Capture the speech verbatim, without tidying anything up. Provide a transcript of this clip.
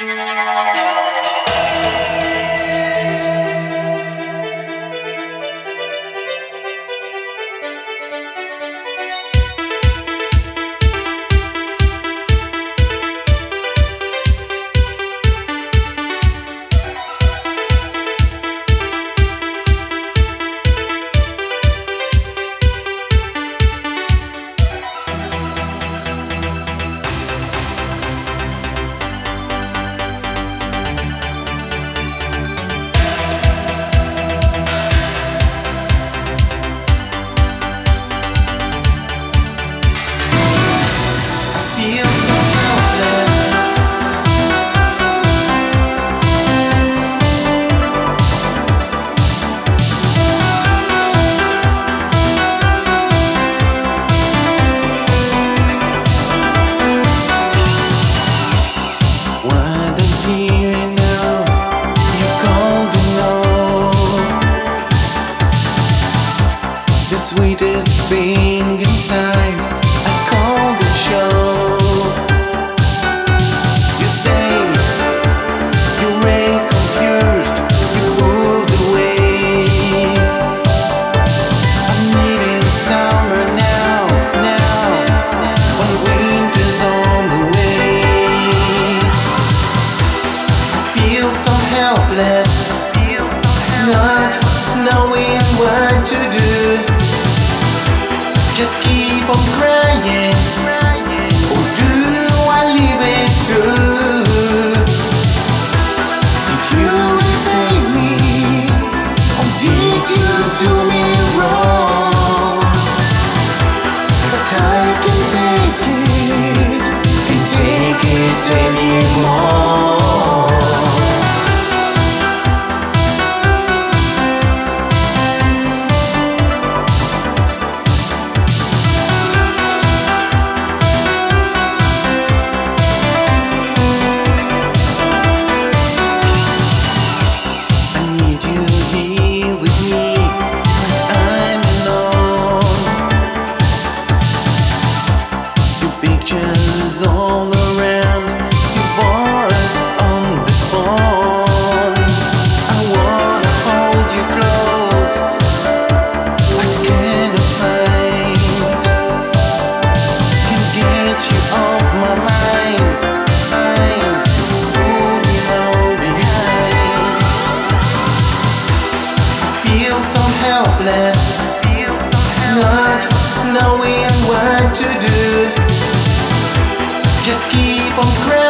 Sweetest thing inside, I call the show. You say you're very confused, you pulled away. I'm needing summer now, now, when winter's on the way. I feel so helpless, not knowing what to do. Just keep on crying, or do I leave it too? Did you save me, or did you do me wrong? But I can't take it, can't take it anymore. Pictures all around, your voice on the phone. I wanna hold you close, but can't find. Can't get you off my mind. I'm holding on behind. Feel so helpless, not knowing what to do. Just keep on crying.